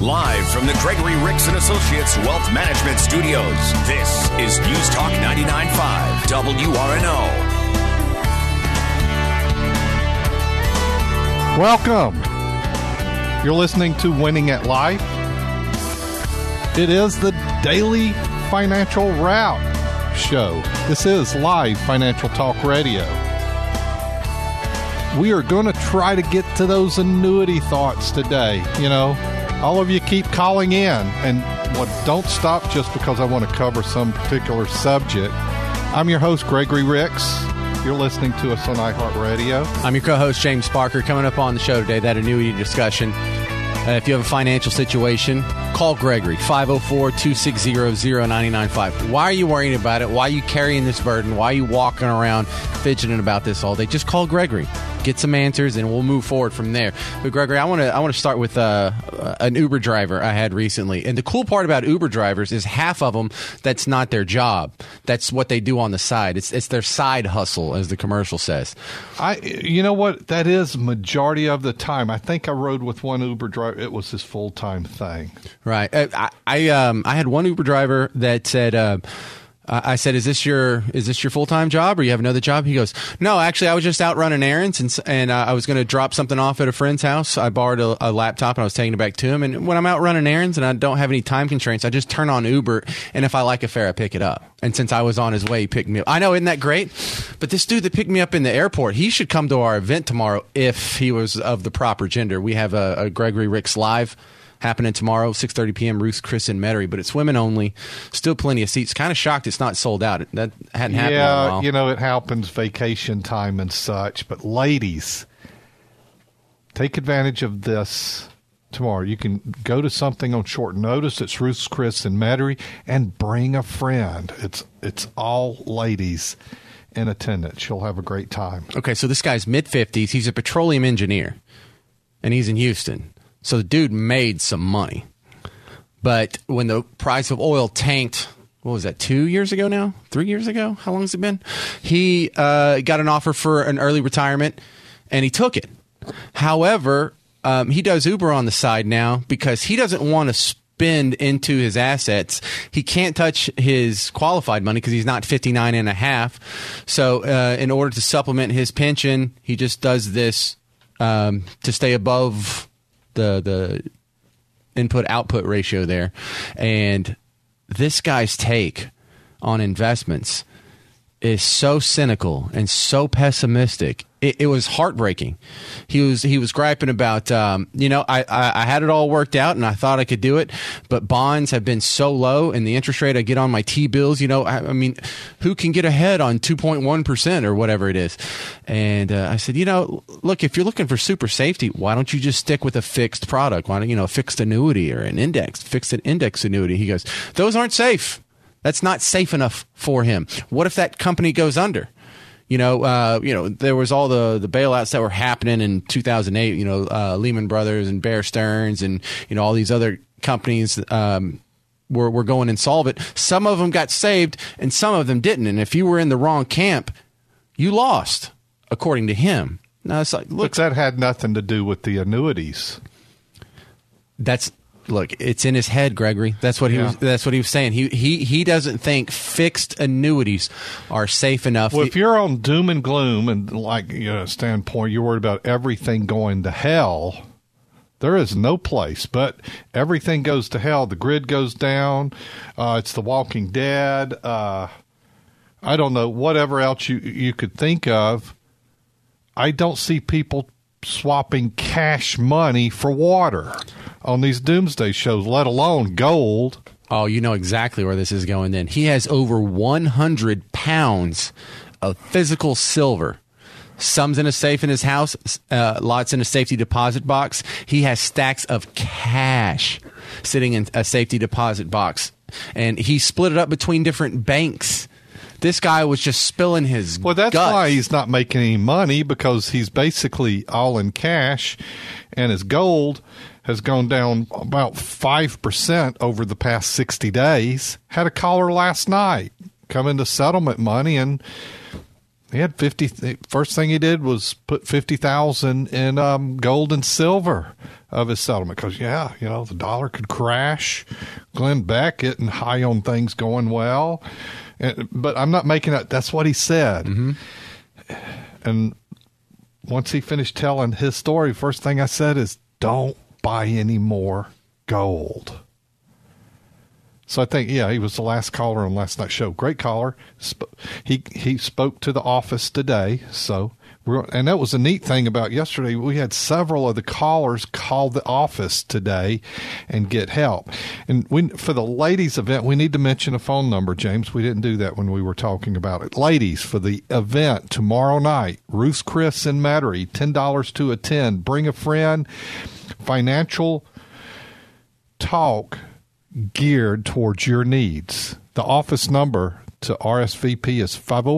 Live from the Gregory Ricks and Associates Wealth Management Studios, this is News Talk 99.5 WRNO. Welcome. You're listening to Winning at Life. It is the daily financial route show. This is live financial talk radio. We are going to try to get to those annuity thoughts today. You know, all of you keep calling in, and don't stop just because I want to cover some particular subject. I'm your host, Gregory Ricks. You're listening to us on iHeartRadio. I'm your co-host, James Parker. Coming up on the show today, that annuity discussion. If you have a financial situation, call Gregory, 504-260-0995. Why are you worrying about it? Why are you carrying this burden? Why are you walking around fidgeting about this all day? Just call Gregory. Get some answers, and we'll move forward from there. But Gregory, I want to start with an Uber driver I had recently. And the cool part about Uber drivers is half of them, that's not their job. That's what they do on the side. It's their side hustle, as the commercial says. You know what? That is majority of the time. I think I rode with one Uber driver. It was his full-time thing. Right. I had one Uber driver that said, I said, is this your full-time job, or you have another job? He goes, no, actually, I was just out running errands, and I was going to drop something off at a friend's house. I borrowed a laptop, and I was taking it back to him. And when I'm out running errands and I don't have any time constraints, I just turn on Uber, and if I like a fare, I pick it up. And since I was on his way, he picked me up. I know, isn't that great? But this dude that picked me up in the airport, he should come to our event tomorrow if he was of the proper gender. We have a Gregory Ricks Live happening tomorrow, 6:30 p.m., Ruth, Chris, and Metairie, but it's women only. Still plenty of seats. Kind of shocked it's not sold out. That hadn't happened in a while. Yeah, you know, it happens vacation time and such. But ladies, take advantage of this tomorrow. You can go to something on short notice. It's Ruth, Chris, and Metairie, and bring a friend. It's all ladies in attendance. You'll have a great time. Okay, so this guy's mid-50s. He's a petroleum engineer, and he's in Houston. So the dude made some money. But when the price of oil tanked, what was that, 2 years ago now? 3 years ago? How long has it been? He got an offer for an early retirement, and he took it. However, he does Uber on the side now because he doesn't want to spend into his assets. He can't touch his qualified money because he's not 59 and a half. So in order to supplement his pension, he just does this to stay above the input-output ratio there. And this guy's take on investments is so cynical and so pessimistic. It was heartbreaking. He was griping about, I had it all worked out and I thought I could do it, but bonds have been so low and the interest rate I get on my T-bills, I mean, who can get ahead on 2.1% or whatever it is? And I said, look, if you're looking for super safety, why don't you just stick with a fixed product? Why don't a fixed annuity or an fixed index annuity? He goes, those aren't safe. That's not safe enough for him. What if that company goes under? There was all the bailouts that were happening in 2008, Lehman Brothers and Bear Stearns and, all these other companies were going insolvent. Some of them got saved and some of them didn't. And if you were in the wrong camp, you lost, according to him. Now, it's like, look, but that had nothing to do with the annuities. Look, it's in his head, Gregory. That's what he was saying. He doesn't think fixed annuities are safe enough. Well, if you're on doom and gloom and standpoint, you're worried about everything going to hell. There is no place, but everything goes to hell. The grid goes down. It's The Walking Dead. I don't know, whatever else you could think of. I don't see people swapping cash money for water on these doomsday shows, let alone gold. Oh, you know exactly where this is going then. He has over 100 pounds of physical silver. Some's in a safe in his house, lots in a safety deposit box. He has stacks of cash sitting in a safety deposit box, and he split it up between different banks. This guy was just spilling his Well, that's guts. why he's not making any money, because he's basically all in cash, and his gold has gone down about 5% over the past 60 days. Had a caller last night come into settlement money, and He had 50. First thing he did was put 50,000 in gold and silver of his settlement because, the dollar could crash. Glenn Beck getting high on things going well. But I'm not making that. That's what he said. Mm-hmm. And once he finished telling his story, first thing I said is, don't buy any more gold. So I think, he was the last caller on last night's show. Great caller. He spoke to the office today. And that was a neat thing about yesterday. We had several of the callers call the office today and get help. And for the ladies event, we need to mention a phone number, James. We didn't do that when we were talking about it. Ladies, for the event tomorrow night, Ruth's Chris in Metairie, $10 to attend. Bring a friend. Financial talk geared towards your needs. The office number to RSVP is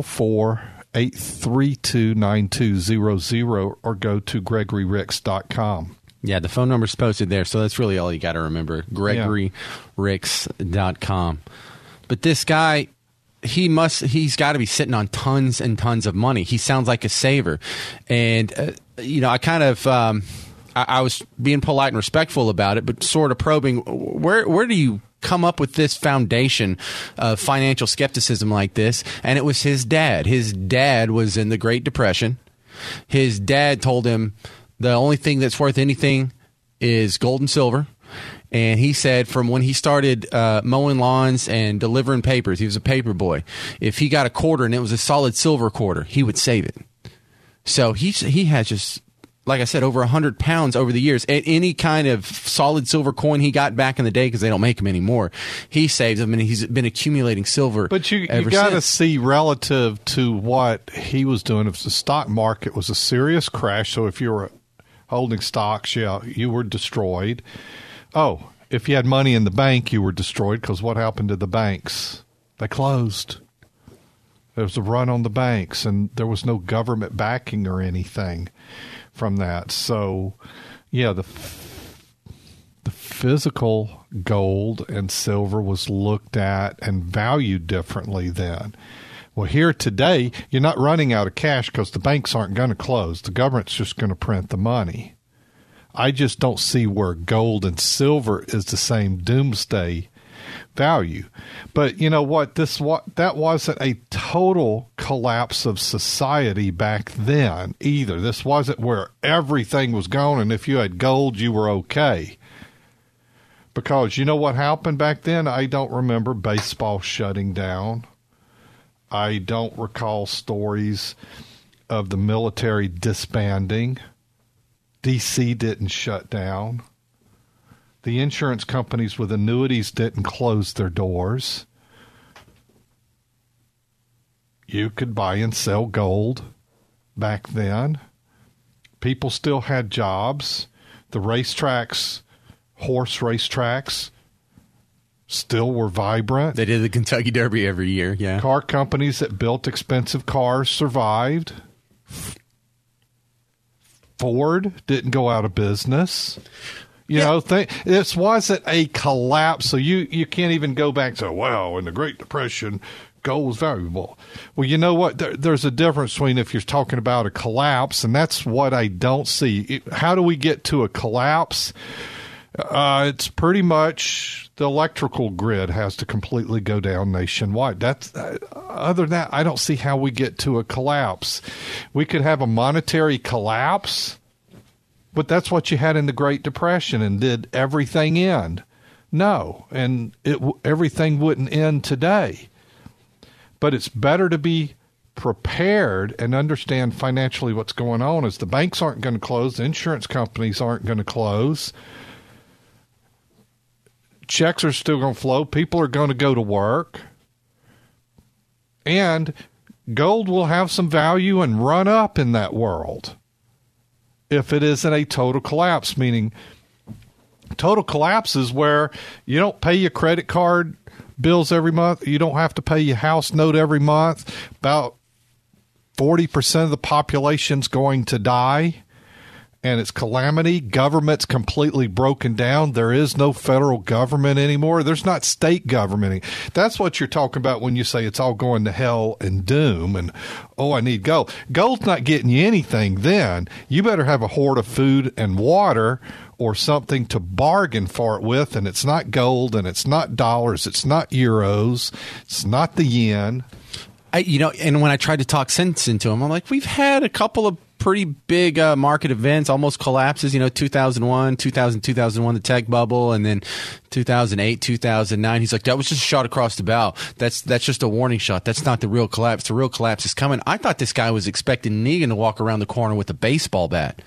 504-832-9200 or go to GregoryRicks.com. Yeah, the phone number's posted there, so that's really all you got to remember. GregoryRicks.com. But this guy, he's got to be sitting on tons and tons of money. He sounds like a saver. And, I kind of... I was being polite and respectful about it, but sort of probing, where do you come up with this foundation of financial skepticism like this? And it was his dad. His dad was in the Great Depression. His dad told him the only thing that's worth anything is gold and silver. And he said from when he started mowing lawns and delivering papers, he was a paper boy, if he got a quarter and it was a solid silver quarter, he would save it. So he has just... like I said, over 100 pounds over the years. At any kind of solid silver coin he got back in the day, because they don't make them anymore, he saves them, and he's been accumulating silver. But you got to see relative to what he was doing. If the stock market was a serious crash, so if you were holding stocks, you were destroyed. Oh, if you had money in the bank, you were destroyed, because what happened to the banks? They closed. There was a run on the banks, and there was no government backing or anything from that. So, the physical gold and silver was looked at and valued differently then. Well, here today, you're not running out of cash because the banks aren't going to close. The government's just going to print the money. I just don't see where gold and silver is the same doomsday value. But you know what? That wasn't a total collapse of society back then either. This wasn't where everything was gone, and if you had gold, you were okay. Because you know what happened back then? I don't remember baseball shutting down. I don't recall stories of the military disbanding. D.C. didn't shut down. The insurance companies with annuities didn't close their doors. You could buy and sell gold back then. People still had jobs. The racetracks, horse racetracks, still were vibrant. They did the Kentucky Derby every year, yeah. Car companies that built expensive cars survived. Ford didn't go out of business. This wasn't a collapse, so you can't even go back to, in the Great Depression, gold was valuable. Well, you know what? There's a difference between if you're talking about a collapse, and that's what I don't see. How do we get to a collapse? It's pretty much the electrical grid has to completely go down nationwide. Other than that, I don't see how we get to a collapse. We could have a monetary collapse, but that's what you had in the Great Depression. And did everything end? No, and everything wouldn't end today. But it's better to be prepared and understand financially what's going on, as the banks aren't going to close, the insurance companies aren't going to close. Checks are still going to flow. People are going to go to work. And gold will have some value and run up in that world if it isn't a total collapse, meaning total collapse is where you don't pay your credit card bills every month. You don't have to pay your house note every month. About 40% of the population's going to die. and it's calamity. Government's completely broken down. There is no federal government anymore. There's not state government. That's what you're talking about when you say it's all going to hell and doom and, oh, I need gold. Gold's not getting you anything then. You better have a hoard of food and water or something to bargain for it with, and it's not gold, and it's not dollars, it's not euros, it's not the yen. And when I tried to talk sense into him, I'm like, we've had a couple of pretty big market events, almost collapses, 2001, 2001, the tech bubble, and then 2008, 2009. He's like, that was just a shot across the bow. That's just a warning shot. That's not the real collapse. The real collapse is coming. I thought this guy was expecting Negan to walk around the corner with a baseball bat.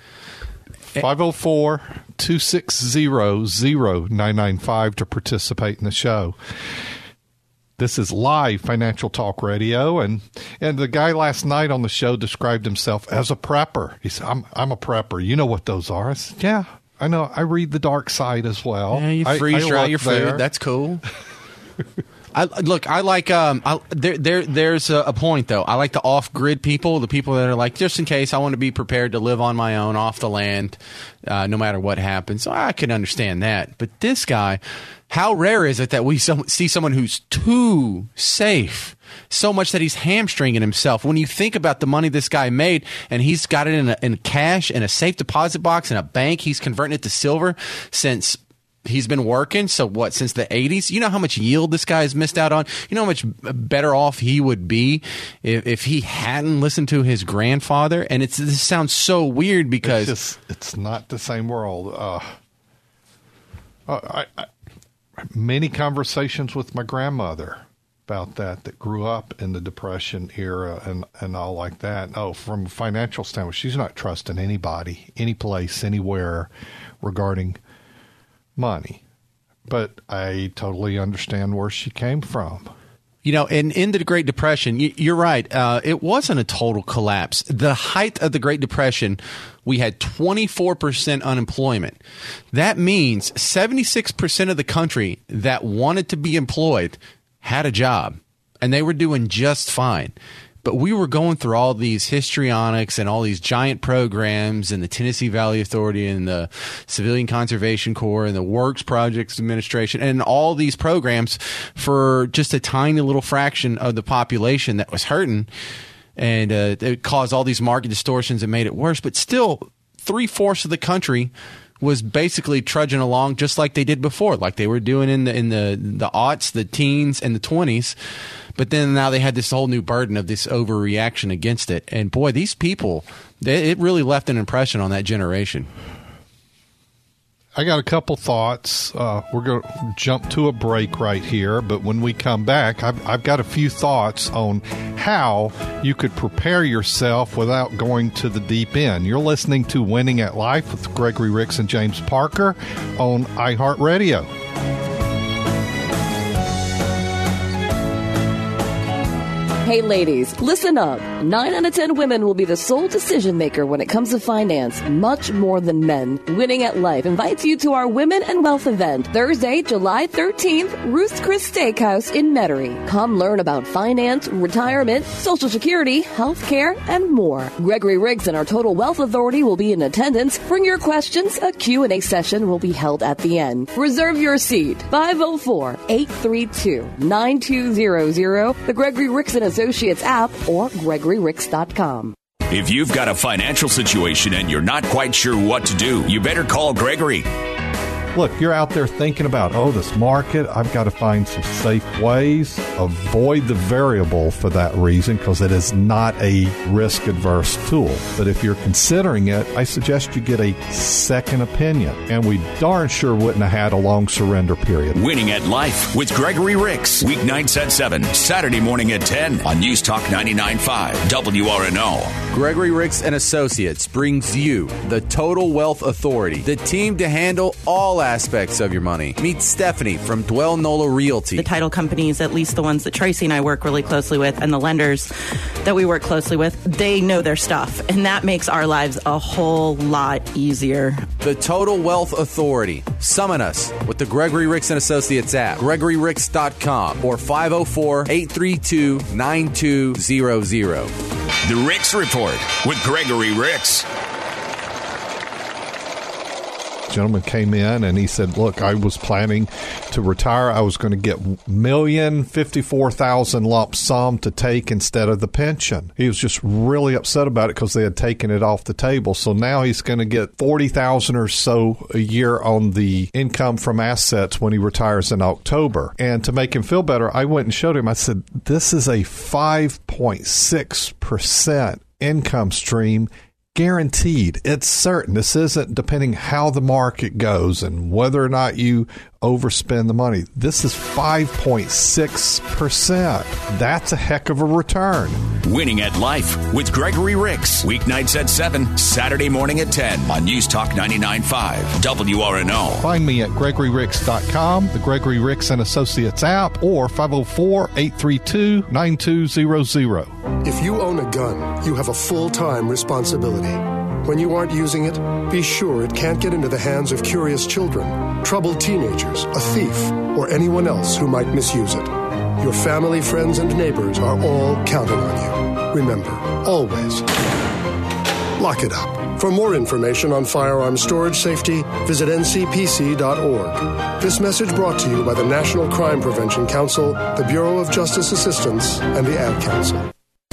504-260-0995 to participate in the show. This is live Financial Talk Radio, and the guy last night on the show described himself as a prepper. He said, I'm a prepper. You know what those are? I said, yeah, I know. I read the dark side as well. Yeah, you freeze dry your food. That's cool. There's a point, though. I like the off-grid people, the people that are like, just in case, I want to be prepared to live on my own, off the land, no matter what happens. So I can understand that. But this guy, how rare is it that we see someone who's too safe, so much that he's hamstringing himself? When you think about the money this guy made, and he's got it in cash, in a safe deposit box, in a bank, he's converting it to silver since he's been working. So what, since the 80s? You know how much yield this guy has missed out on? You know how much better off he would be if he hadn't listened to his grandfather? And this sounds so weird because it's not the same world. Many conversations with my grandmother about that grew up in the Depression era and all like that. Oh, from a financial standpoint, she's not trusting anybody, any place, anywhere regarding money. But I totally understand where she came from. And in the Great Depression, you're right. It wasn't a total collapse. The height of the Great Depression, we had 24% unemployment. That means 76% of the country that wanted to be employed had a job, and they were doing just fine. But we were going through all these histrionics and all these giant programs and the Tennessee Valley Authority and the Civilian Conservation Corps and the Works Projects Administration and all these programs for just a tiny little fraction of the population that was hurting. And it caused all these market distortions and made it worse. But still, 3/4 of the country was basically trudging along just like they did before, like they were doing in the aughts, the teens, and the 20s. But then now they had this whole new burden of this overreaction against it. And boy, these people, it really left an impression on that generation. I got a couple thoughts. We're going to jump to a break right here, but when we come back, I've got a few thoughts on how you could prepare yourself without going to the deep end. You're listening to Winning at Life with Gregory Ricks and James Parker on iHeartRadio. Hey ladies, listen up. 9 out of 10 women will be the sole decision maker when it comes to finance, much more than men. Winning at Life invites you to our Women and Wealth event, Thursday, July 13th, Ruth's Chris Steakhouse in Metairie. Come learn about finance, retirement, Social Security, health care, and more. Gregory Riggs and our Total Wealth Authority will be in attendance. Bring your questions. A Q&A session will be held at the end. Reserve your seat. 504-832-9200, the Gregory Ricks and Associates app, or GregoryRicks.com. If you've got a financial situation and you're not quite sure what to do, you better call Gregory. Look, you're out there thinking about, this market, I've got to find some safe ways. Avoid the variable for that reason because it is not a risk-adverse tool. But if you're considering it, I suggest you get a second opinion. And we darn sure wouldn't have had a long surrender period. Winning at Life with Gregory Ricks. Weeknights at 7, Saturday morning at 10 on News Talk 99.5 WRNO. Gregory Ricks and Associates brings you the Total Wealth Authority, the team to handle all aspects of your money. Meet Stephanie from Dwell Nola Realty. The title companies, at least the ones that Tracy and I work really closely with, and the lenders that we work closely with, they know their stuff, and that makes our lives a whole lot easier. The Total Wealth Authority. Summon us with the Gregory Ricks and Associates app, GregoryRicks.com, or 504-832-9200. The Ricks Report with Gregory Ricks. Gentleman came in and he said, look, I was planning to retire. I was going to get $1,054,000 lump sum to take instead of the pension. He was just really upset about it because they had taken it off the table. So now he's going to get $40,000 or so a year on the income from assets when he retires in October. And to make him feel better, I went and showed him. I said, this is a 5.6% income stream. Guaranteed. It's certain. This isn't depending how the market goes and whether or not you overspend the money. This is 5.6%. That's a heck of a return. Winning at Life with Gregory Ricks. Weeknights at 7, Saturday morning at 10 on News Talk 99.5 WRNO. Find me at GregoryRicks.com, the Gregory Ricks and Associates app, or 504-832-9200. If you own a gun, you have a full-time responsibility. When you aren't using it, be sure it can't get into the hands of curious children, troubled teenagers, a thief, or anyone else who might misuse it. Your family, friends, and neighbors are all counting on you. Remember, always lock it up. For more information on firearm storage safety, visit ncpc.org. This message brought to you by the National Crime Prevention Council, the Bureau of Justice Assistance, and the Ad Council.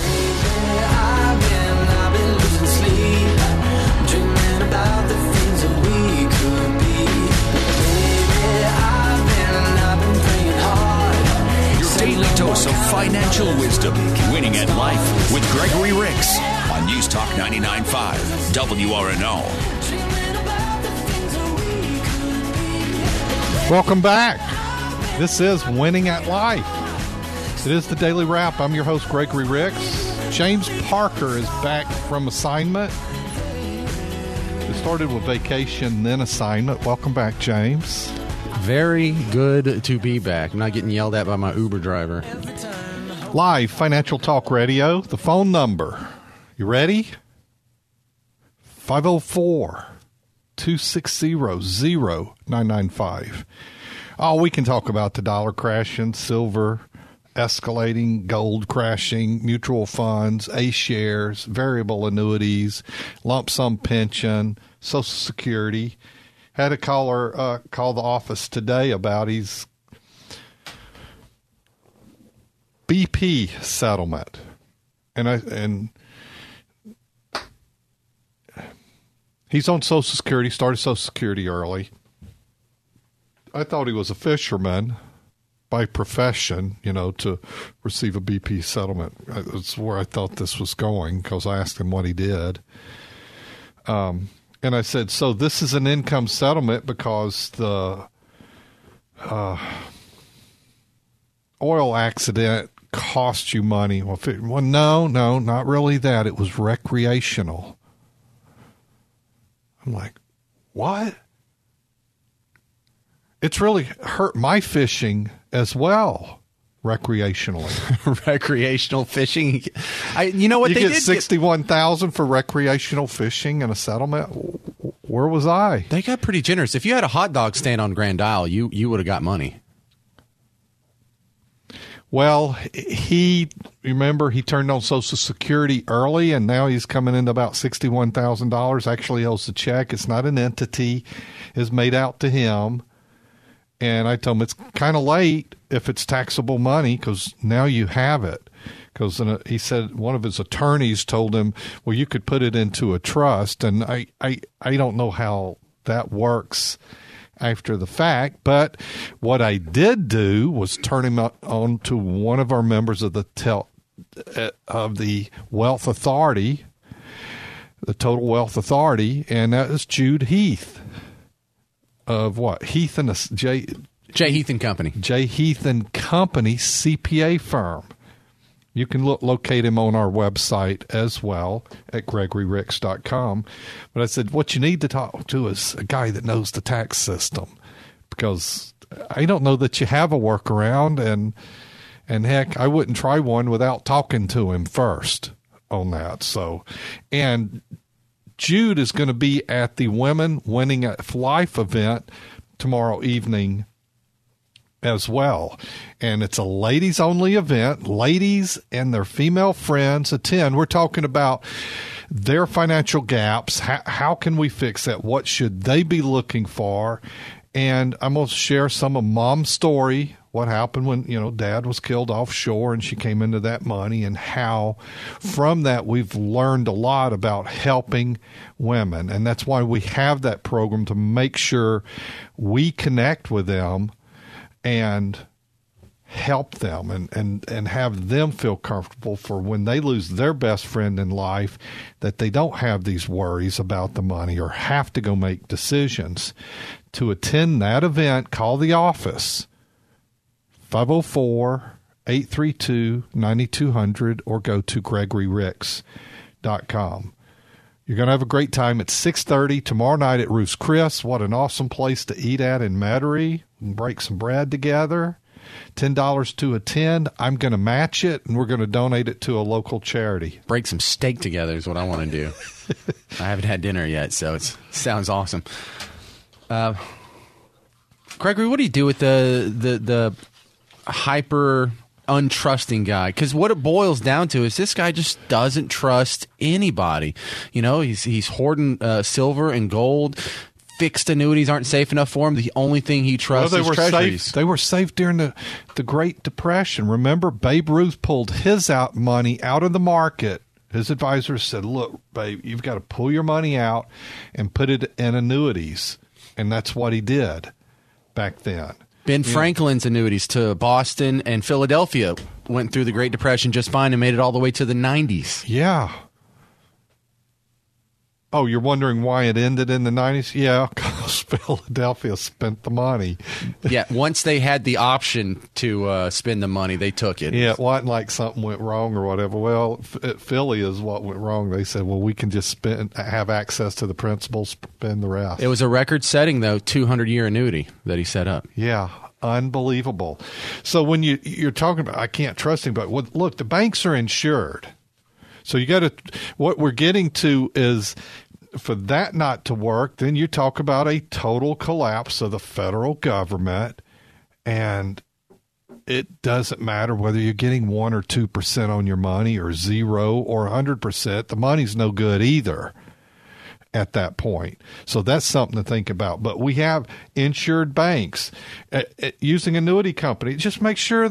Dose of financial wisdom. Winning at Life with Gregory Ricks on News Talk 99.5 WRNO. Welcome back. This is Winning at Life. It is the Daily Wrap. I'm your host, Gregory Ricks. James Parker is back from assignment. We started with vacation, then assignment. Welcome back, James. Very good to be back. I'm not getting yelled at by my Uber driver. Live Financial Talk Radio. The phone number. You ready? 504-260-0995. Oh, we can talk about the dollar crashing, silver escalating, gold crashing, mutual funds, A shares, variable annuities, lump sum pension, Social Security. Had a caller call the office today about his BP settlement, and he's on Social Security. Started Social Security early. I thought he was a fisherman by profession, to receive a BP settlement. That's where I thought this was going because I asked him what he did. And I said, so this is an income settlement because the oil accident cost you money. Well, no, not really that. It was recreational. I'm like, what? It's really hurt my fishing as well. Recreationally. Recreational fishing. You know what, you they get did $61,000 for recreational fishing and a settlement. Where was I? They got pretty generous. If you had a hot dog stand on Grand Isle, you would have got money. Well, he turned on Social Security early, and now he's coming into about $61,000. Actually owes the check. It's not an entity. It's made out to him. And I told him it's kind of late if it's taxable money because now you have it. Because he said one of his attorneys told him, well, you could put it into a trust. And I don't know how that works after the fact. But what I did do was turn him on to one of our members of the Wealth Authority, the Total Wealth Authority, and that is Jude Heath. Of what? Heath and J. Heath and Company. J. Heath and Company CPA firm. You can locate him on our website as well at GregoryRicks.com. But I said, what you need to talk to is a guy that knows the tax system, because I don't know that you have a workaround, and heck, I wouldn't try one without talking to him first on that. So, and Jude is going to be at the Women Winning at Life event tomorrow evening as well. And it's a ladies only event. Ladies and their female friends attend. We're talking about their financial gaps. How can we fix that? What should they be looking for? And I'm going to share some of Mom's story, what happened when, Dad was killed offshore and she came into that money, and how from that we've learned a lot about helping women. And that's why we have that program, to make sure we connect with them and help them and have them feel comfortable for when they lose their best friend in life, that they don't have these worries about the money or have to go make decisions. To attend that event, call the office, 504-832-9200, or go to GregoryRicks.com. You're going to have a great time at 6:30 tomorrow night at Ruth's Chris. What an awesome place to eat at in Metairie. We can break some bread together. $10 to attend. I'm going to match it, and we're going to donate it to a local charity. Break some steak together is what I want to do. I haven't had dinner yet, so it sounds awesome. Gregory, what do you do with the hyper untrusting guy? Because what it boils down to is this guy just doesn't trust anybody. He's hoarding silver and gold. Fixed annuities aren't safe enough for him. The only thing he trusts is treasuries. They were safe during the Great Depression. Remember, Babe Ruth pulled his money out of the market. His advisors said, look, babe, you've got to pull your money out and put it in annuities. And that's what he did back then. Ben Franklin's annuities to Boston and Philadelphia went through the Great Depression just fine and made it all the way to the 90s. Yeah. Oh, you're wondering why it ended in the 90s? Yeah, because Philadelphia spent the money. Yeah, once they had the option to spend the money, they took it. Yeah, it wasn't like something went wrong or whatever. Well, Philly is what went wrong. They said, well, we can just have access to the principal, spend the rest. It was a record-setting, though, 200-year annuity that he set up. Yeah, unbelievable. So when you're talking about, I can't trust him, but look, the banks are insured. So you got to, what we're getting to is, for that not to work, then you talk about a total collapse of the federal government, and it doesn't matter whether you're getting 1 or 2% on your money or 0 or 100%. The money's no good either at that point. So that's something to think about. But we have insured banks using annuity companies. Just make sure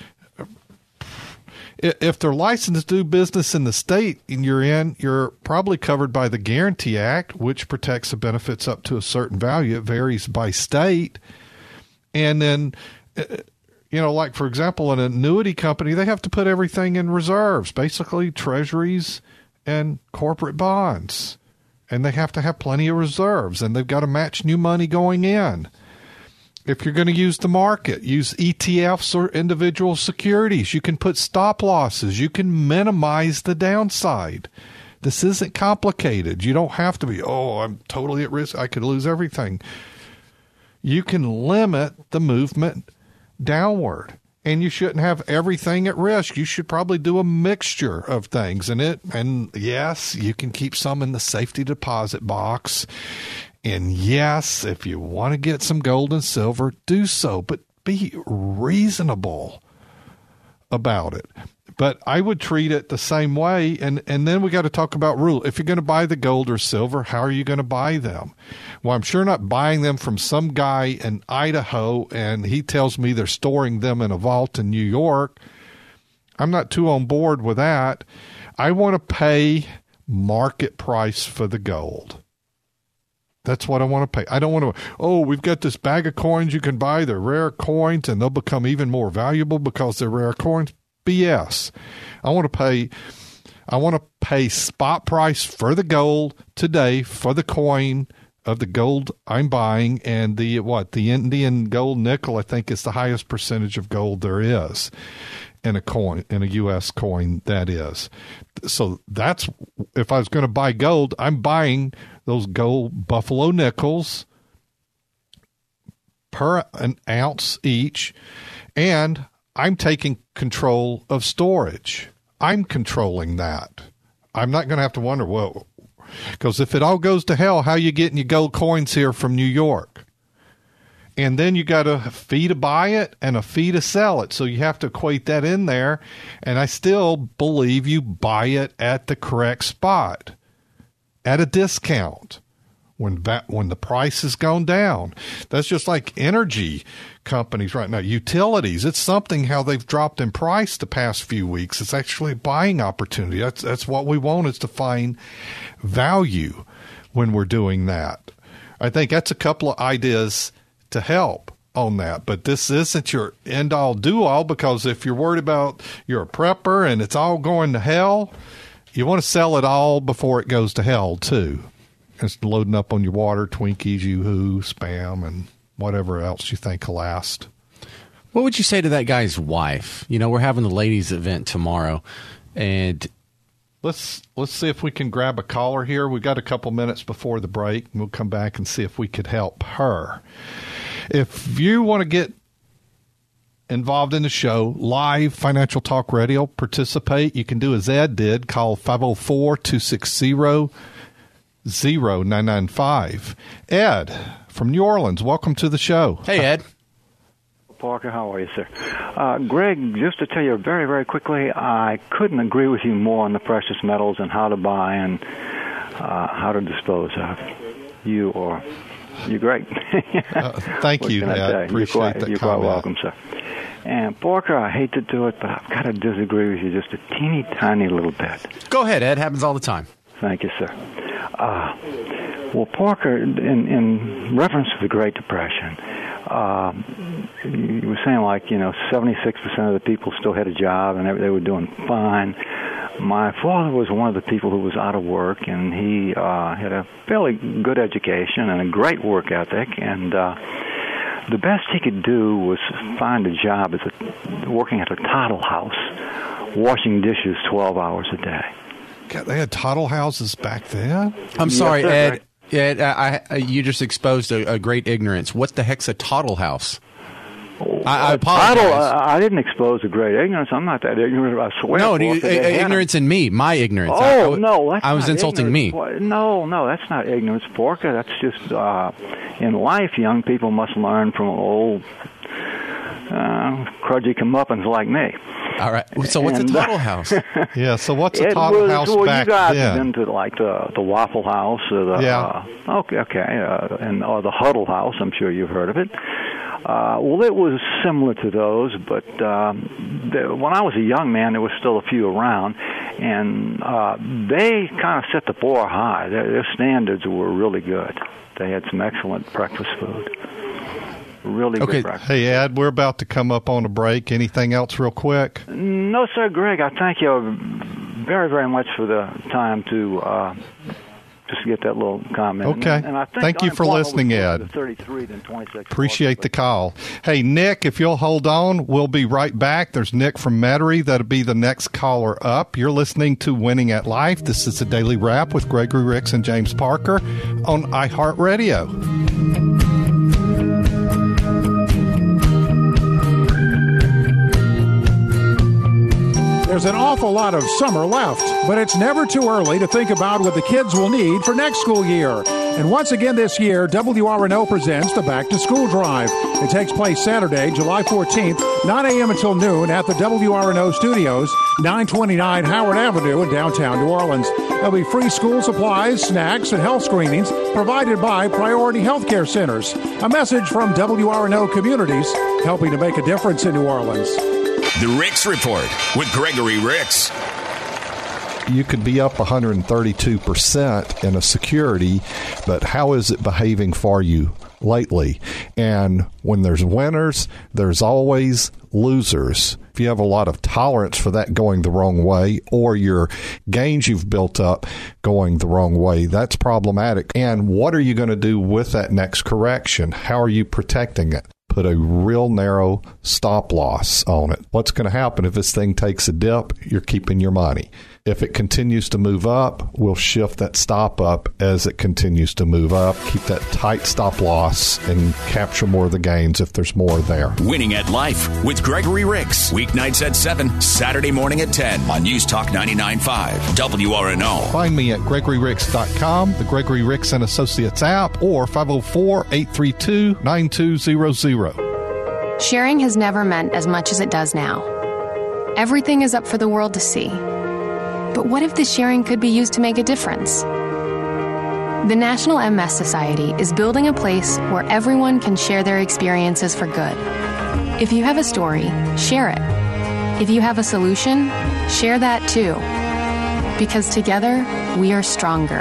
if they're licensed to do business in the state you're probably covered by the Guarantee Act, which protects the benefits up to a certain value. It varies by state. And then, like, for example, an annuity company, they have to put everything in reserves, basically treasuries and corporate bonds. And they have to have plenty of reserves, and they've got to match new money going in. If you're going to use the market, use ETFs or individual securities. You can put stop losses. You can minimize the downside. This isn't complicated. You don't have to be, I'm totally at risk. I could lose everything. You can limit the movement downward, and you shouldn't have everything at risk. You should probably do a mixture of things in it. And yes, you can keep some in the safety deposit box. And yes, if you want to get some gold and silver, do so, but be reasonable about it. But I would treat it the same way. And then we got to talk about rule. If you're going to buy the gold or silver, how are you going to buy them? Well, I'm sure not buying them from some guy in Idaho and he tells me they're storing them in a vault in New York. I'm not too on board with that. I want to pay market price for the gold. That's what I want to pay. I don't want to, we've got this bag of coins you can buy. They're rare coins, and they'll become even more valuable because they're rare coins. BS. I want to pay spot price for the gold today for the coin of the gold I'm buying, and the Indian gold nickel, I think, is the highest percentage of gold there is in a coin, in a U.S. coin, that is. So that's, if I was going to buy gold, I'm buying those gold buffalo nickels per an ounce each, and I'm taking control of storage. I'm controlling that. I'm not going to have to wonder, because if it all goes to hell, how are you getting your gold coins here from New York? And then you got a fee to buy it and a fee to sell it. So you have to equate that in there. And I still believe you buy it at the correct spot at a discount when the price has gone down. That's just like energy companies right now, utilities. It's something how they've dropped in price the past few weeks. It's actually a buying opportunity. That's what we want, is to find value when we're doing that. I think that's a couple of ideas to help on that, but this isn't your end all do all, because if you're worried about you're a prepper and it's all going to hell, you want to sell it all before it goes to hell too. It's loading up on your water, Twinkies, Yoo-hoo, Spam, and whatever else you think will last. What would you say to that guy's wife? You know, we're having the ladies event tomorrow, and let's see if we can grab a caller here. We got a couple minutes before the break, and we'll come back and see if we could help her. If you want to get involved in the show, live Financial Talk Radio, participate, you can do as Ed did. Call 504-260-0995. Ed from New Orleans, welcome to the show. Hey, Ed. Parker, how are you, sir? Greg, just to tell you very, very quickly, I couldn't agree with you more on the precious metals and how to buy and how to dispose of. You're great. Thank you, Ed. Appreciate that. You're quite welcome, sir. And Parker, I hate to do it, but I've got to disagree with you just a teeny tiny little bit. Go ahead, Ed. Happens all the time. Thank you, sir. Well, Parker, in reference to the Great Depression, you were saying 76% of the people still had a job and they were doing fine. My father was one of the people who was out of work, and he had a fairly good education and a great work ethic, and the best he could do was find a job working at a Toddle house, washing dishes 12 hours a day. God, they had Toddle houses back then? I'm sorry, Yes, Ed. Ed, you just exposed a great ignorance. What the heck's a Toddle house? I apologize. I didn't expose a great ignorance. I'm not that ignorant. I swear. No, ignorance in me. My ignorance. No, that's I was insulting ignorance. me. No, that's not ignorance, Porker. That's just in life, young people must learn from old crudgy comeuppance like me. All right. So what's a Toddle house? Yeah. So what's a Toddle house back you guys then? have been to like the Waffle House or the or the Huddle House. I'm sure you've heard of it. Well, it was similar to those, but when I was a young man, there was still a few around, and they kind of set the bar high. Their standards were really good. They had some excellent breakfast food. Really good breakfast. Hey, Ed, we're about to come up on a break. Anything else real quick? No, sir, Greg. I thank you very, very much for the time to just get that little comment. Okay. And I think thank you for listening, Ed. 33 than 26. Appreciate the call. Hey, Nick, if you'll hold on, we'll be right back. There's Nick from Metairie. That'll be the next caller up. You're listening to Winning at Life. This is a Daily Wrap with Gregory Ricks and James Parker on iHeartRadio. There's an awful lot of summer left, but it's never too early to think about what the kids will need for next school year. And once again this year, WRNO presents the Back to School Drive. It takes place Saturday, July 14th, 9 a.m. until noon at the WRNO Studios, 929 Howard Avenue in downtown New Orleans. There'll be free school supplies, snacks, and health screenings provided by Priority Healthcare Centers. A message from WRNO Communities, helping to make a difference in New Orleans. The Ricks Report with Gregory Ricks. You could be up 132% in a security, but how is it behaving for you lately? And when there's winners, there's always losers. If you have a lot of tolerance for that going the wrong way, or your gains you've built up going the wrong way, that's problematic. And what are you going to do with that next correction? How are you protecting it? Put a real narrow stop loss on it. What's going to happen if this thing takes a dip? You're keeping your money. If it continues to move up, we'll shift that stop up as it continues to move up. Keep that tight stop loss and capture more of the gains if there's more there. Winning at Life with Gregory Ricks. Weeknights at 7, Saturday morning at 10 on News Talk 99.5 WRNO. Find me at GregoryRicks.com, the Gregory Ricks and Associates app, or 504-832-9200. Sharing has never meant as much as it does now. Everything is up for the world to see. But what if this sharing could be used to make a difference? The National MS Society is building a place where everyone can share their experiences for good. If you have a story, share it. If you have a solution, share that too. Because together, we are stronger.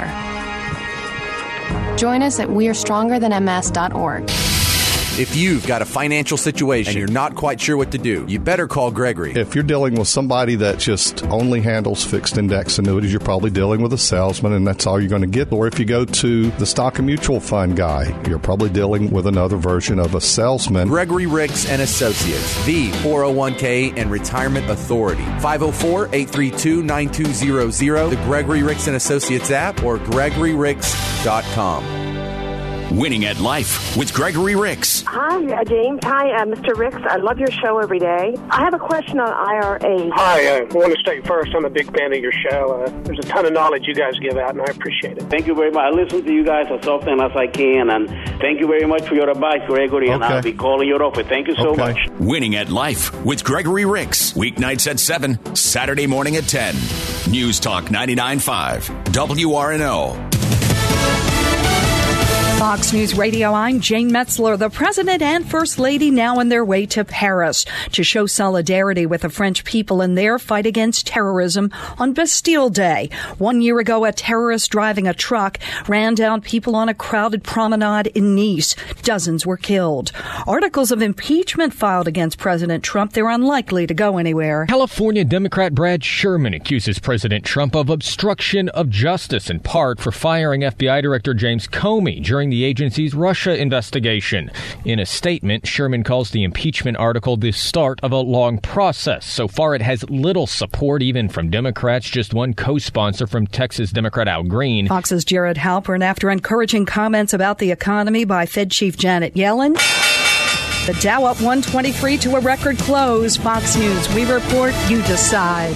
Join us at wearestrongerthanms.org. If you've got a financial situation and you're not quite sure what to do, you better call Gregory. If you're dealing with somebody that just only handles fixed index annuities, you're probably dealing with a salesman, and that's all you're going to get. Or if you go to the stock and mutual fund guy, you're probably dealing with another version of a salesman. Gregory Ricks and Associates, the 401k and Retirement Authority. 504-832-9200, the Gregory Ricks and Associates app, or GregoryRicks.com. Winning at Life with Gregory Ricks. Hi, James. Hi, Mr. Ricks. I love your show every day. I have a question on IRA. Hi, I want to state first, I'm a big fan of your show. There's a ton of knowledge you guys give out, and I appreciate it. Thank you very much. I listen to you guys as often as I can, and thank you very much for your advice, Gregory, and I'll be calling your office. Thank you so much. Winning at Life with Gregory Ricks. Weeknights at 7, Saturday morning at 10. News Talk 99.5 WRNO. Fox News Radio, I'm Jane Metzler. The President and First Lady now on their way to Paris to show solidarity with the French people in their fight against terrorism on Bastille Day. 1 year ago, a terrorist driving a truck ran down people on a crowded promenade in Nice. Dozens were killed. Articles of impeachment filed against President Trump. They're unlikely to go anywhere. California Democrat Brad Sherman accuses President Trump of obstruction of justice, in part for firing FBI Director James Comey during the agency's Russia investigation. In a statement, Sherman calls the impeachment article the start of a long process. So far, it has little support, even from Democrats, just one co-sponsor from Texas Democrat Al Green. Fox's Jared Halpern, after encouraging comments about the economy by Fed Chief Janet Yellen. The Dow up 123 to a record close. Fox News, we report, you decide.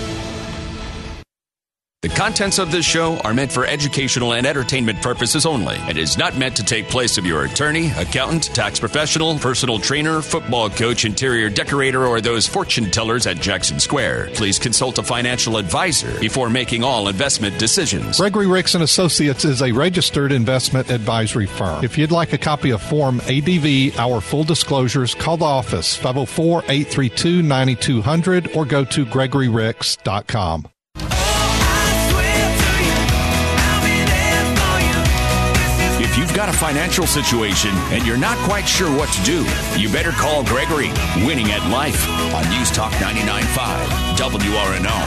The contents of this show are meant for educational and entertainment purposes only and is not meant to take place of your attorney, accountant, tax professional, personal trainer, football coach, interior decorator, or those fortune tellers at Jackson Square. Please consult a financial advisor before making all investment decisions. Gregory Ricks and Associates is a registered investment advisory firm. If you'd like a copy of Form ADV, our full disclosures, call the office 504-832-9200 or go to GregoryRicks.com. If you've got a financial situation and you're not quite sure what to do, you better call Gregory. Winning at Life on News Talk 99.5 WRNO.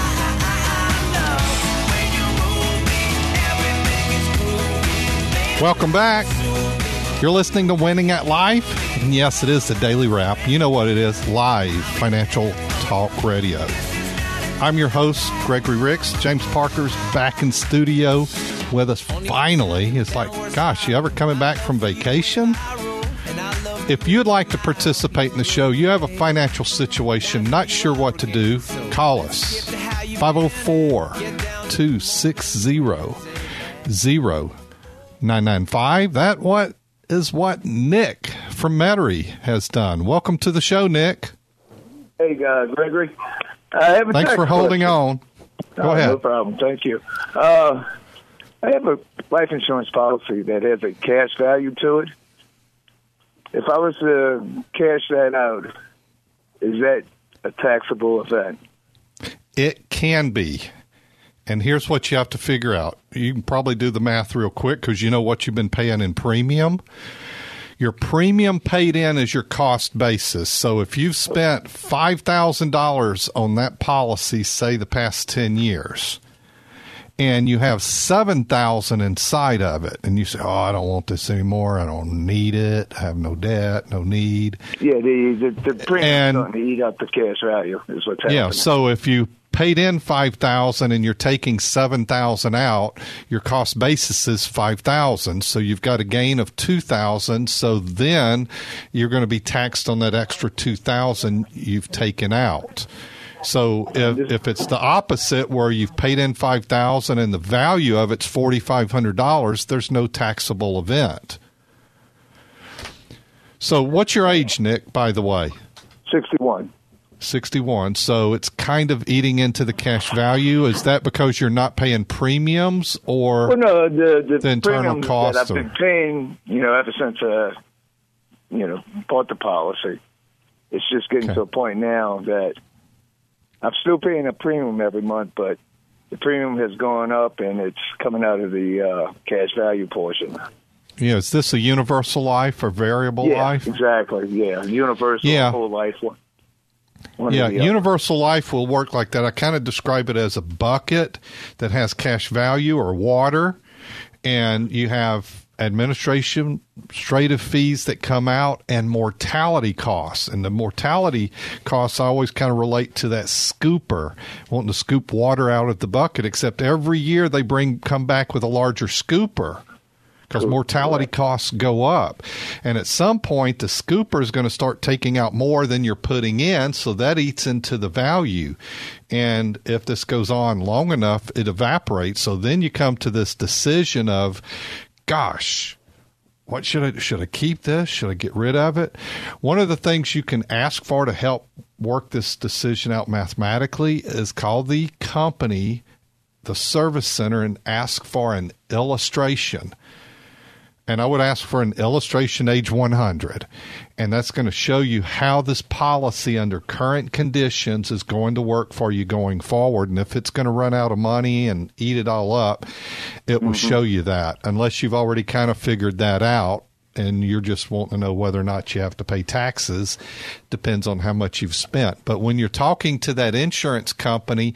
Welcome back. You're listening to Winning at Life. And yes, it is the Daily Wrap. You know what it is, live financial talk radio. I'm your host, Gregory Ricks. James Parker's back in studio with us finally. It's like, gosh, you ever coming back from vacation? If you'd like to participate in the show, you have a financial situation, not sure what to do, call us. 504-260-0995. That is what Nick from Metairie has done. Welcome to the show, Nick. Hey, Gregory. Thanks for holding on. Go ahead. No problem. Thank you. I have a life insurance policy that has a cash value to it. If I was to cash that out, is that a taxable event? It can be. And here's what you have to figure out. You can probably do the math real quick because you know what you've been paying in premium. Your premium paid in is your cost basis. So if you've spent $5,000 on that policy, say the past 10 years, and you have $7,000 inside of it, and you say, oh, I don't want this anymore. I don't need it. I have no debt, no need. Yeah, the premium is going to eat up the cash value is what's happening. Yeah, so if you paid in $5,000 and you're taking $7,000 out, your cost basis is $5,000. So you've got a gain of $2,000. So then you're going to be taxed on that extra $2,000 you've taken out. So if it's the opposite, where you've paid in $5,000 and the value of it's $4,500, there's no taxable event. So what's your age, Nick, by the way? 61. 61. So it's kind of eating into the cash value. Is that because you're not paying premiums, or no, the internal costs that I've been paying, ever since bought the policy. It's just getting to a point now that I'm still paying a premium every month, but the premium has gone up and it's coming out of the cash value portion. Yeah, is this a universal life or variable life? Exactly. Yeah, universal whole life. Universal life will work like that. I kind of describe it as a bucket that has cash value or water, and you have administrative fees that come out and mortality costs. And the mortality costs always kind of relate to that scooper, wanting to scoop water out of the bucket, except every year they come back with a larger scooper, because mortality costs go up. And at some point, the scooper is going to start taking out more than you're putting in, so that eats into the value. And if this goes on long enough, it evaporates. So then you come to this decision of, gosh, what should I keep this? Should I get rid of it? One of the things you can ask for to help work this decision out mathematically is call the company, the service center, and ask for an illustration. And I would ask for an illustration age 100. And that's going to show you how this policy under current conditions is going to work for you going forward. And if it's going to run out of money and eat it all up, it will show you that, unless you've already kind of figured that out and you're just wanting to know whether or not you have to pay taxes. Depends on how much you've spent. But when you're talking to that insurance company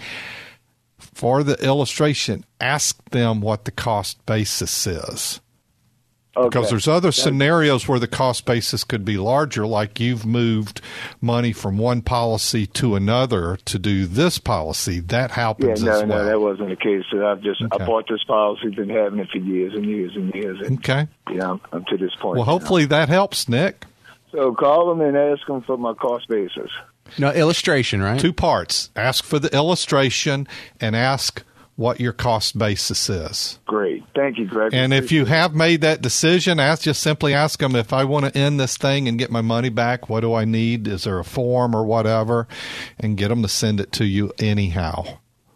for the illustration, ask them what the cost basis is. Because there's other scenarios where the cost basis could be larger, like you've moved money from one policy to another to do this policy. That happens as well. No, that wasn't the case. I bought this policy, been having it for years and years and years. And, I'm to this point. Well, hopefully that helps, Nick. So call them and ask them for my cost basis. No, illustration, right? 2 parts. Ask for the illustration and ask what your cost basis is. Great. Thank you, Greg. And if you have made that decision, just simply ask them, if I want to end this thing and get my money back, what do I need? Is there a form or whatever? And get them to send it to you anyhow.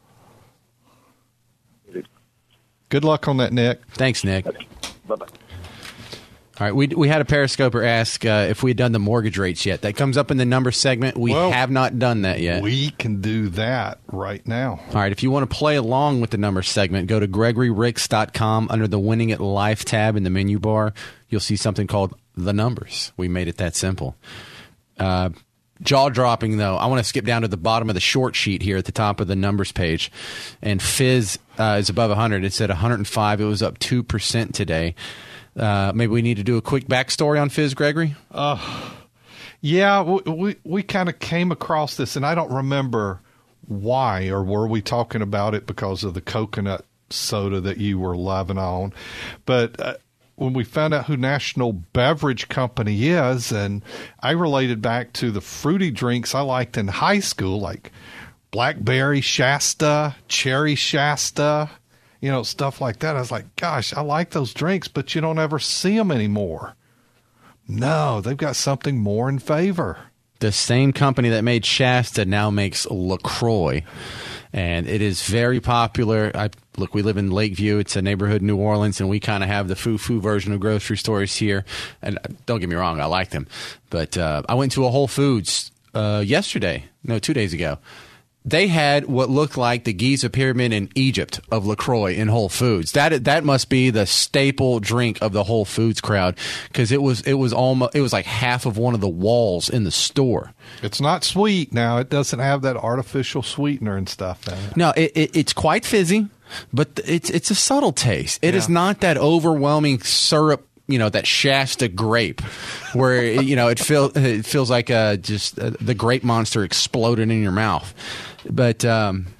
Good luck on that, Nick. Thanks, Nick. Bye-bye. All right, we had a Periscoper ask if we had done the mortgage rates yet. That comes up in the number segment. We have not done that yet. We can do that right now. All right, if you want to play along with the number segment, go to GregoryRicks.com. Under the Winning at Life tab in the menu bar, you'll see something called The Numbers. We made it that simple. Jaw-dropping, though. I want to skip down to the bottom of the short sheet here at the top of the numbers page. And Fizz is above 100. It's at 105. It was up 2% today. Maybe we need to do a quick backstory on Fizz, Gregory? Yeah, we kind of came across this, and I don't remember why, or were we talking about it because of the coconut soda that you were loving on. But when we found out who National Beverage Company is, and I related back to the fruity drinks I liked in high school, like Blackberry Shasta, Cherry Shasta, stuff like that. I was like, gosh, I like those drinks, but you don't ever see them anymore. No, they've got something more in favor. The same company that made Shasta now makes LaCroix, and it is very popular. We live in Lakeview. It's a neighborhood in New Orleans, and we kind of have the foo-foo version of grocery stores here. And don't get me wrong, I like them. But I went to a Whole Foods 2 days ago. They had what looked like the Giza Pyramid in Egypt of LaCroix in Whole Foods. That must be the staple drink of the Whole Foods crowd, because it was like half of one of the walls in the store. It's not sweet now. It doesn't have that artificial sweetener and stuff in it. No, it's quite fizzy, but it's a subtle taste. It is not that overwhelming syrup, that Shasta grape, where it feels like just the grape monster exploded in your mouth. But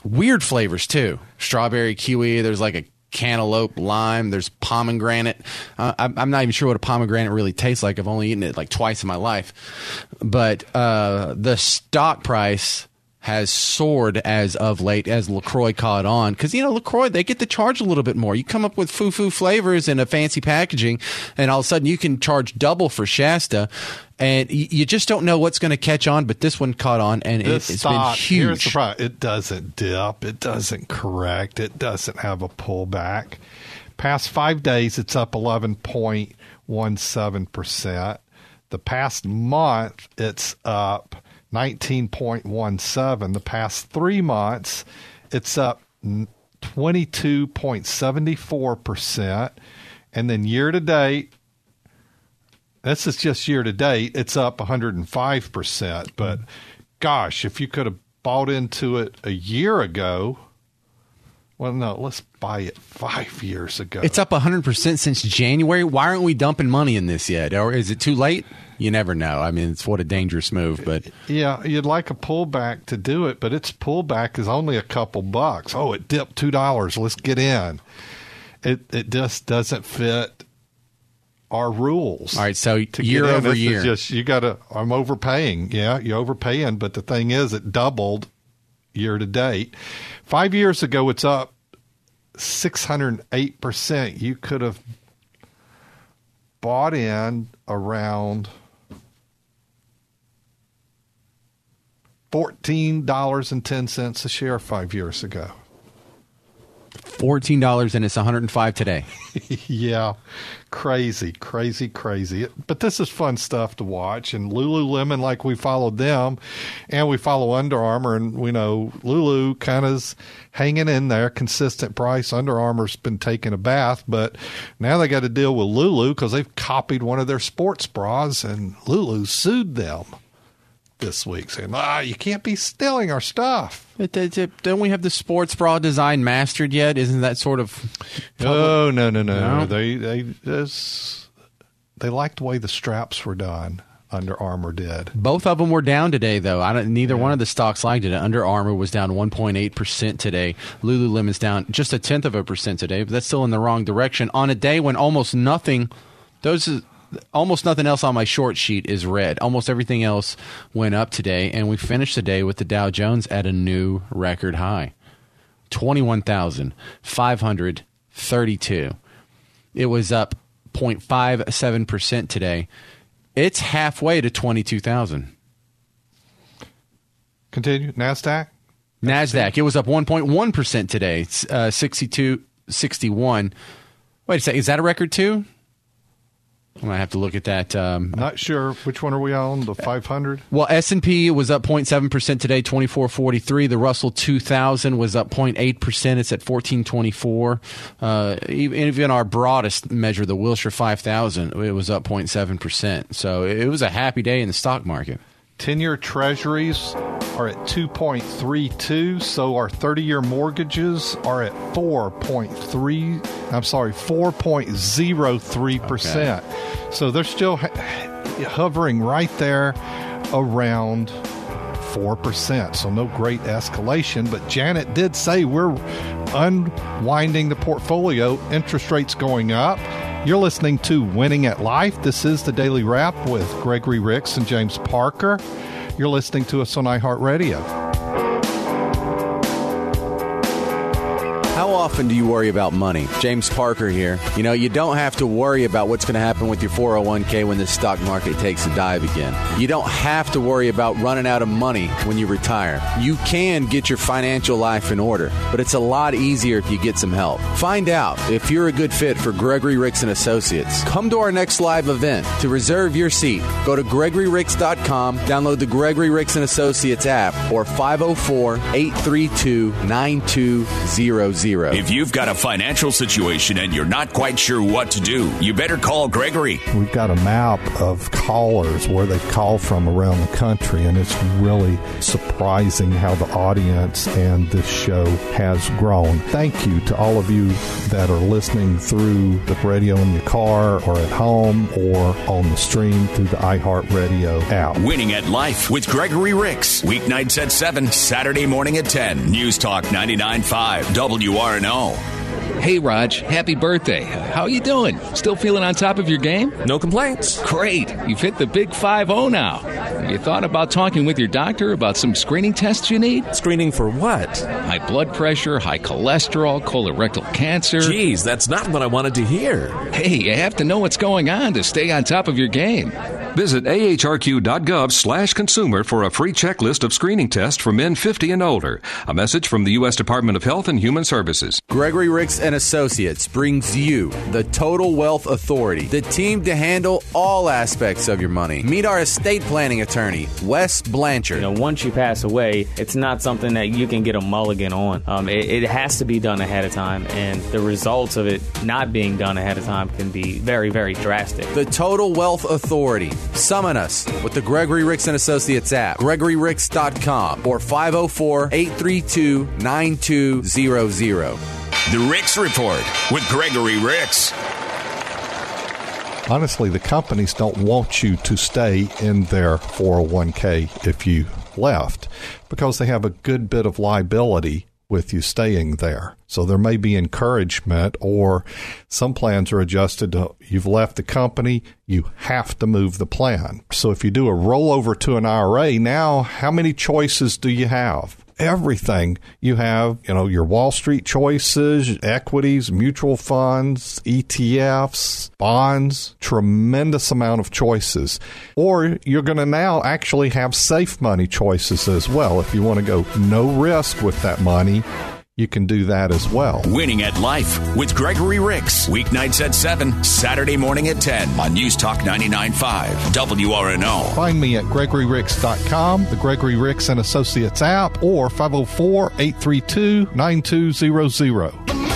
weird flavors too. Strawberry, kiwi. There's like a cantaloupe, lime. There's pomegranate. I'm not even sure what a pomegranate really tastes like. I've only eaten it like twice in my life. But the stock price has soared as of late as LaCroix caught on. Because, LaCroix, they get to charge a little bit more. You come up with foo-foo flavors and a fancy packaging, and all of a sudden you can charge double for Shasta. And you just don't know what's going to catch on, but this one caught on, and it's been huge. Here's the problem. It doesn't dip. It doesn't correct. It doesn't have a pullback. Past 5 days, it's up 11.17%. The past month, it's up 19.17. The past 3 months, it's up 22.74%. And then year to date, this is just year to date, it's up 105%. But gosh, if you could have bought into it a year ago, well, no, let's buy it 5 years ago. It's up 100% since January. Why aren't we dumping money in this yet? Or is it too late? You never know. I mean, it's what a dangerous move. But yeah, you'd like a pullback to do it, but its pullback is only a couple bucks. Oh, it dipped $2. Let's get in. It just doesn't fit our rules. All right, so year over year. I'm overpaying. Yeah, you're overpaying, but the thing is, it doubled year to date. 5 years ago, it's up 608%. You could have bought in around $14.10 a share 5 years ago. $14 and it's $105 today. Yeah, crazy. But this is fun stuff to watch. And Lululemon, like we followed them, and we follow Under Armour, and we know Lulu kind of hanging in there, consistent price. Under Armour's been taking a bath, but now they got to deal with Lulu because they've copied one of their sports bras, and Lulu sued them this week, saying, you can't be stealing our stuff. Don't we have the sports bra design mastered yet? Isn't that sort of... No. They liked the way the straps were done. Under Armour did. Both of them were down today, though. Neither one of the stocks liked it. Under Armour was down 1.8% today. Lululemon's down just 0.1% today, but that's still in the wrong direction. On a day when almost nothing else on my short sheet is red. Almost everything else went up today, and we finished the day with the Dow Jones at a new record high, 21,532. It was up 0.57% today. It's halfway to 22,000. Continue. NASDAQ, it was up 1.1% today. It's 62.61. Wait a second. Is that a record too? I might have to look at that. Not sure. Which one are we on? The 500? Well, S&P was up 0.7% today, 2443. The Russell 2000 was up 0.8%. It's at 1424. Even our broadest measure, the Wilshire 5000, it was up 0.7%. So it was a happy day in the stock market. 10-year treasuries are at 2.32, so our 30-year mortgages are at 4.03%. Okay. So they're still hovering right there around 4%. So no great escalation, but Janet did say we're unwinding the portfolio, interest rates going up. You're listening to Winning at Life. This is the Daily Wrap with Gregory Ricks and James Parker. You're listening to us on iHeartRadio. How often do you worry about money? James Parker here. You don't have to worry about what's going to happen with your 401k when the stock market takes a dive again. You don't have to worry about running out of money when you retire. You can get your financial life in order, but it's a lot easier if you get some help. Find out if you're a good fit for Gregory Ricks & Associates. Come to our next live event. To reserve your seat, go to GregoryRicks.com, download the Gregory Ricks & Associates app, or 504-832-9200. If you've got a financial situation and you're not quite sure what to do, you better call Gregory. We've got a map of callers where they call from around the country, and it's really surprising how the audience and this show has grown. Thank you to all of you that are listening through the radio in your car or at home or on the stream through the iHeartRadio app. Winning at Life with Gregory Ricks. Weeknights at 7, Saturday morning at 10. News Talk 99.5 WRNO. Hey, Raj, happy birthday. How you doing? Still feeling on top of your game? No complaints. Great. You've hit the big 5-0 now. Have you thought about talking with your doctor about some screening tests you need? Screening for what? High blood pressure, high cholesterol, colorectal cancer. Geez, that's not what I wanted to hear. Hey, you have to know what's going on to stay on top of your game. Visit ahrq.gov/consumer for a free checklist of screening tests for men 50 and older. A message from the U.S. Department of Health and Human Services. Gregory Ricks and Associates brings you the Total Wealth Authority, the team to handle all aspects of your money. Meet our estate planning attorney, Wes Blanchard. Once you pass away, it's not something that you can get a mulligan on. It has to be done ahead of time, and the results of it not being done ahead of time can be very, very drastic. The Total Wealth Authority. Summon us with the Gregory Ricks and Associates app, GregoryRicks.com, or 504-832-9200. The Ricks Report with Gregory Ricks. Honestly, the companies don't want you to stay in their 401k if you left, because they have a good bit of liability with you staying there. So there may be encouragement, or some plans are adjusted to you've left the company, you have to move the plan. So if you do a rollover to an IRA, now how many choices do you have? Everything. You have, your Wall Street choices, equities, mutual funds, ETFs, bonds, tremendous amount of choices. Or you're going to now actually have safe money choices as well. If you want to go no risk with that money, you can do that as well. Winning at Life with Gregory Ricks. Weeknights at 7, Saturday morning at 10 on News Talk 99.5 WRNO. Find me at GregoryRicks.com, the Gregory Ricks and Associates app, or 504-832-9200.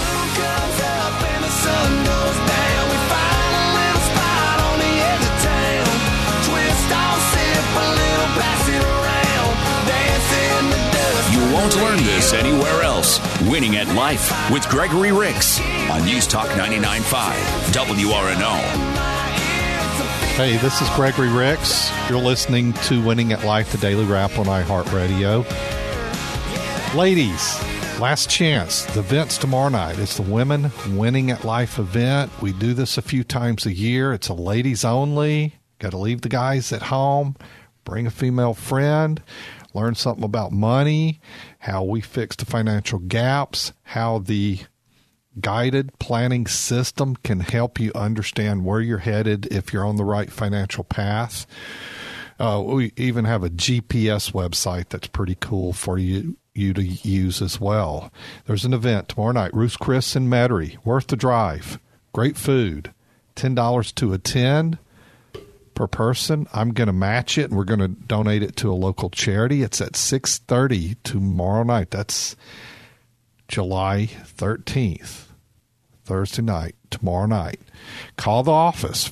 Won't learn this anywhere else. Winning at Life with Gregory Ricks on News Talk 99.5 WRNO. Hey, this is Gregory Ricks. You're listening to Winning at Life, the Daily Wrap on iHeartRadio. Ladies, last chance. The event's tomorrow night. It's the Women Winning at Life event. We do this a few times a year. It's a ladies only. Got to leave the guys at home. Bring a female friend. Learn something about money, how we fix the financial gaps, how the guided planning system can help you understand where you're headed if you're on the right financial path. We even have a GPS website that's pretty cool for you to use as well. There's an event tomorrow night, Ruth's Chris in Metairie, worth the drive, great food, $10 to attend. Per person. I'm going to match it, and we're going to donate it to a local charity. It's at 6:30 tomorrow night. That's July 13th, Thursday night, tomorrow night. Call the office,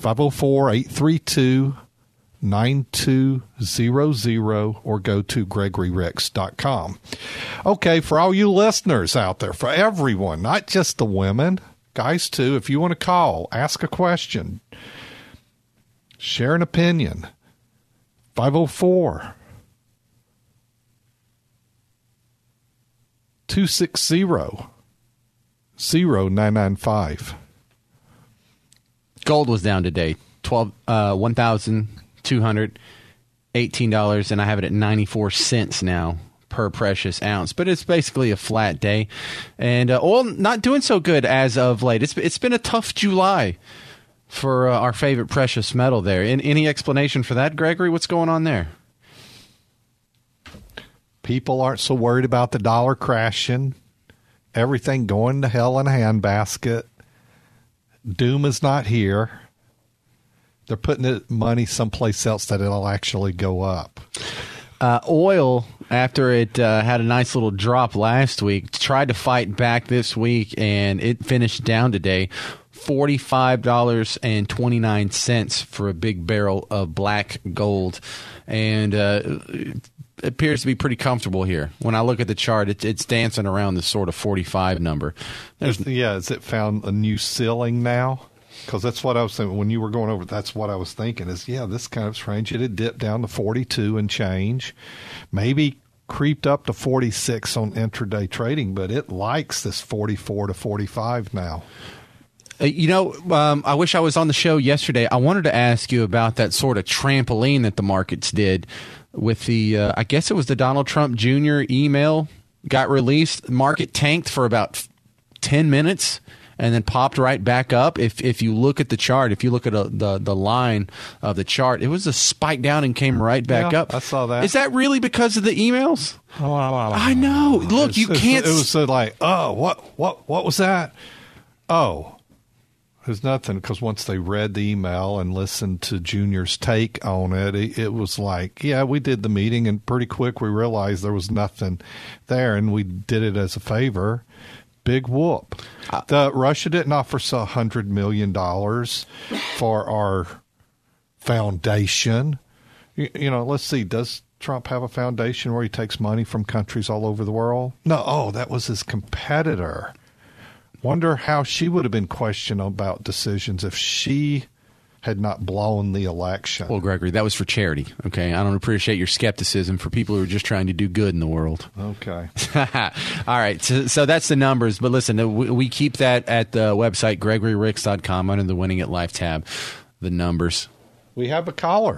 504-832-9200, or go to GregoryRicks.com. Okay, for all you listeners out there, for everyone, not just the women, guys too, if you want to call, ask a question, share an opinion, 504-260-0995. Gold was down today, $1,218, and I have it at 94 cents now per precious ounce. But it's basically a flat day, and oil not doing so good as of late. It's been a tough July for our favorite precious metal there. Any explanation for that, Gregory? What's going on there? People aren't so worried about the dollar crashing. Everything going to hell in a handbasket. Doom is not here. They're putting the money someplace else that it'll actually go up. Oil, after it had a nice little drop last week, tried to fight back this week, and it finished down today. $45.29 for a big barrel of black gold. And it appears to be pretty comfortable here. When I look at the chart, it's dancing around this sort of 45 number. Has it found a new ceiling now? Because that's what I was thinking. When you were going over, that's what I was thinking is, this kind of strange. It had dipped down to 42 and change. Maybe creeped up to 46 on intraday trading, but it likes this 44 to 45 now. I wish I was on the show yesterday. I wanted to ask you about that sort of trampoline that the markets did with the, I guess it was the Donald Trump Jr. email got released. Market tanked for about 10 minutes and then popped right back up. If you look at the chart, if you look at the line of the chart, it was a spike down and came right back up. I saw that. Is that really because of the emails? I know. Look, you can't. It was like, what was that? Oh. There's nothing, because once they read the email and listened to Junior's take on it, it was like, we did the meeting, and pretty quick we realized there was nothing there, and we did it as a favor. Big whoop. Russia didn't offer us $100 million for our foundation. Let's see, does Trump have a foundation where he takes money from countries all over the world? No, that was his competitor. Wonder how she would have been questioned about decisions if she had not blown the election. Well, Gregory, that was for charity, okay? I don't appreciate your skepticism for people who are just trying to do good in the world. Okay. All right, so that's the numbers. But listen, we keep that at the website, GregoryRicks.com, under the Winning at Life tab, the numbers. We have a caller.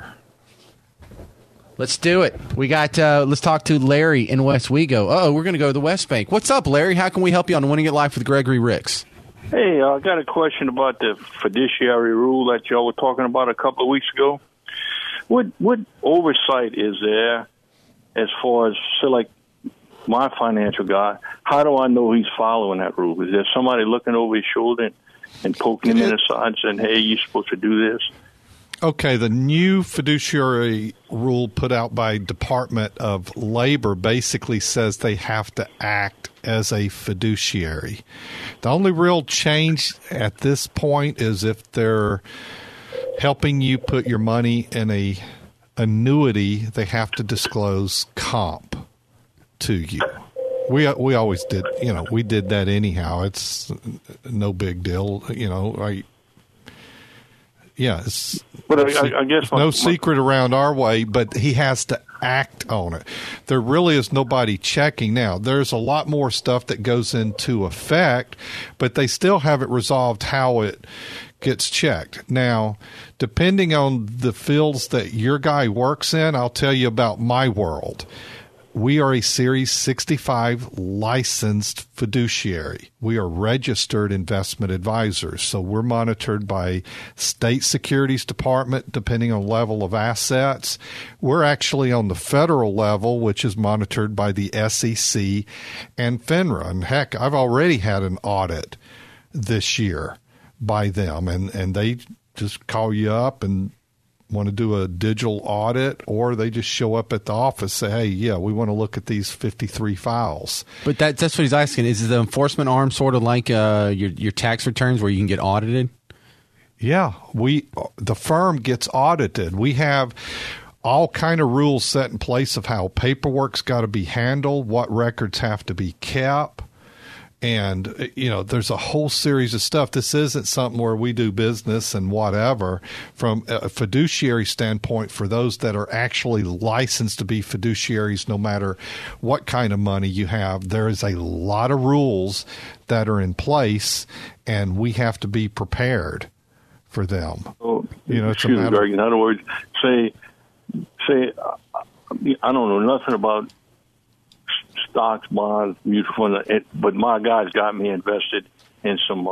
Let's do it. We got. Let's talk to Larry in West Wego. We're going to go to the West Bank. What's up, Larry? How can we help you on Winning at Life with Gregory Ricks? Hey, I got a question about the fiduciary rule that y'all were talking about a couple of weeks ago. What oversight is there as far as, say, like my financial guy? How do I know he's following that rule? Is there somebody looking over his shoulder and poking him in the side and saying, hey, you're supposed to do this? Okay, the new fiduciary rule put out by Department of Labor basically says they have to act as a fiduciary. The only real change at this point is if they're helping you put your money in a annuity, they have to disclose comp to you. We always did, we did that anyhow. It's no big deal, But I guess no secret around our way, but he has to act on it. There really is nobody checking now. There's a lot more stuff that goes into effect, but they still haven't resolved how it gets checked. Now, depending on the fields that your guy works in, I'll tell you about my world. We are a Series 65 licensed fiduciary. We are registered investment advisors, so we're monitored by state securities department depending on level of assets. We're actually on the federal level, which is monitored by the SEC and FINRA. And heck, I've already had an audit this year by them, and they just call you up and want to do a digital audit, or they just show up at the office, say, hey, we want to look at these 53 files. But that's what he's asking. Is the enforcement arm sort of like your tax returns where you can get audited? Yeah, the firm gets audited. We have all kind of rules set in place of how paperwork's got to be handled, what records have to be kept. And, there's a whole series of stuff. This isn't something where we do business and whatever. From a fiduciary standpoint, for those that are actually licensed to be fiduciaries, no matter what kind of money you have, there is a lot of rules that are in place, and we have to be prepared for them. It's a matter. Greg, in other words, say, I don't know nothing about stocks, bonds, mutual funds, but my guys got me invested in some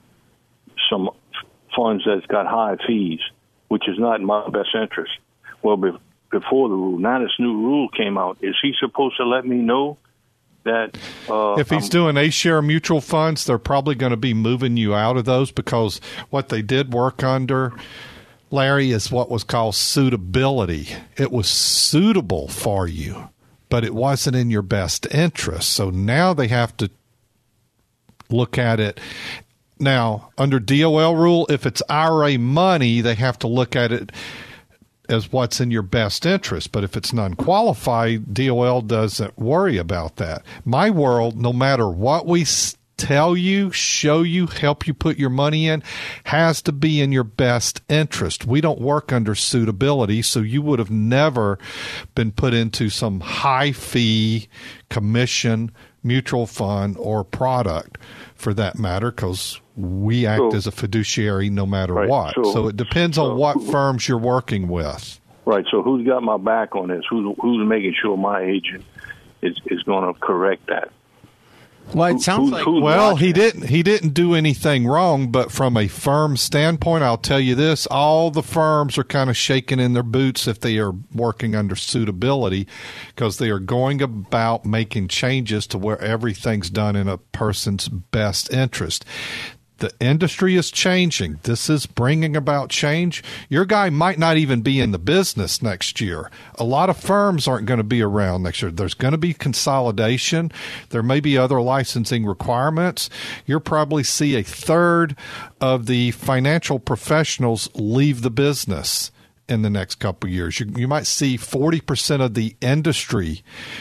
funds that's got high fees, which is not in my best interest. Well, before the rule, now this new rule came out. Is he supposed to let me know that? If he's doing A-share mutual funds, they're probably going to be moving you out of those, because what they did work under Larry, is what was called suitability. It was suitable for you, but it wasn't in your best interest. So now they have to look at it. Now, under DOL rule, if it's IRA money, they have to look at it as what's in your best interest. But if it's non-qualified, DOL doesn't worry about that. My world, no matter what we tell you, show you, help you put your money in, has to be in your best interest. We don't work under suitability, so you would have never been put into some high fee commission mutual fund or product for that matter, because we act as a fiduciary no matter what. So it depends on what firms you're working with. Right. So who's got my back on this? Who's making sure my agent is going to correct that? Well, it sounds like he didn't do anything wrong, but from a firm standpoint, I'll tell you this: all the firms are kind of shaking in their boots if they are working under suitability, because they are going about making changes to where everything's done in a person's best interest. The industry is changing. This is bringing about change. Your guy might not even be in the business next year. A lot of firms aren't going to be around next year. There's going to be consolidation. There may be other licensing requirements. You'll probably see a third of the financial professionals leave the business in the next couple of years. You might see 40% of the industry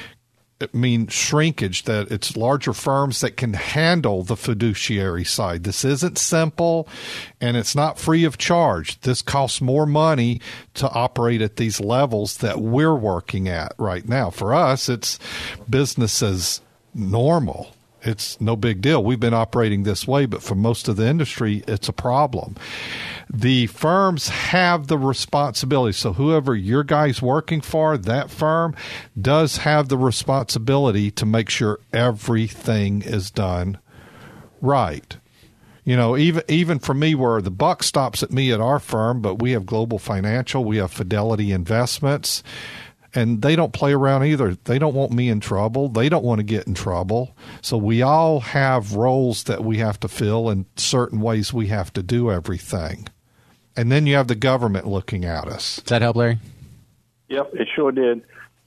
shrinkage, that it's larger firms that can handle the fiduciary side. This isn't simple, and it's not free of charge. This costs more money to operate at these levels that we're working at right now. For us, it's business as normal. It's no big deal. We've been operating this way, but for most of the industry, it's a problem. The firms have the responsibility. So whoever your guy's working for, that firm does have the responsibility to make sure everything is done right. You know, even for me, where the buck stops at me at our firm, but we have Global Financial, we have Fidelity Investments, and they don't play around either. They don't want me in trouble. They don't want to get in trouble. So we all have roles that we have to fill, and certain ways we have to do everything. And then you have the government looking at us. Does that help, Larry? Yep, it sure did.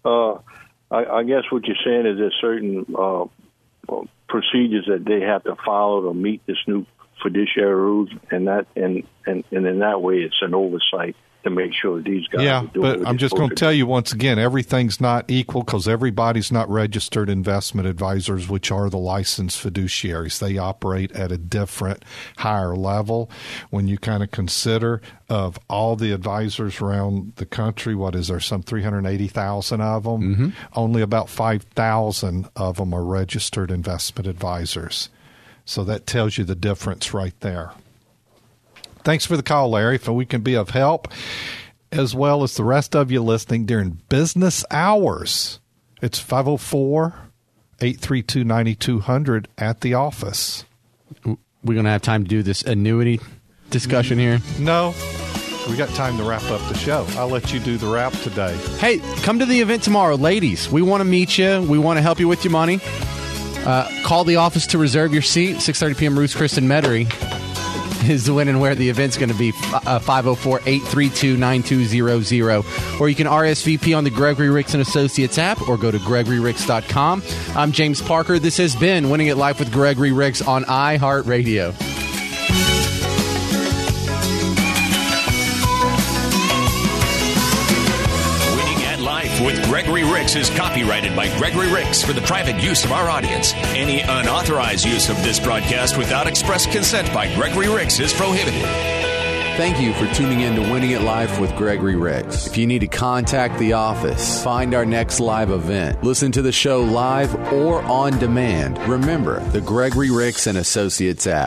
I guess what you're saying is there's certain procedures that they have to follow to meet this new fiduciary rules, and in that way, it's an oversight to make sure these guys are doing what but I'm just going to tell you once again, everything's not equal, because everybody's not registered investment advisors, which are the licensed fiduciaries. They operate at a different, higher level. When you kind of consider of all the advisors around the country, what is there, some 380,000 of them? Mm-hmm. Only about 5,000 of them are registered investment advisors. So that tells you the difference right there. Thanks for the call, Larry. If we can be of help, as well as the rest of you listening during business hours, it's 504-832-9200 at the office. We're going to have time to do this annuity discussion here? No. We got time to wrap up the show. I'll let you do the wrap today. Hey, come to the event tomorrow. Ladies, we want to meet you. We want to help you with your money. Call the office to reserve your seat. 6:30 p.m. Ruth's Chris and Metairie is when and where the event's going to be. 504-832-9200. Or you can RSVP on the Gregory Ricks & Associates app, or go to GregoryRicks.com. I'm James Parker. This has been Winning at Life with Gregory Ricks on iHeartRadio. With Gregory Ricks is copyrighted by Gregory Ricks for the private use of our audience. Any unauthorized use of this broadcast without express consent by Gregory Ricks is prohibited. Thank you for tuning in to Winning at Life with Gregory Ricks. If you need to contact the office, find our next live event, listen to the show live or on demand, remember the Gregory Ricks & Associates app.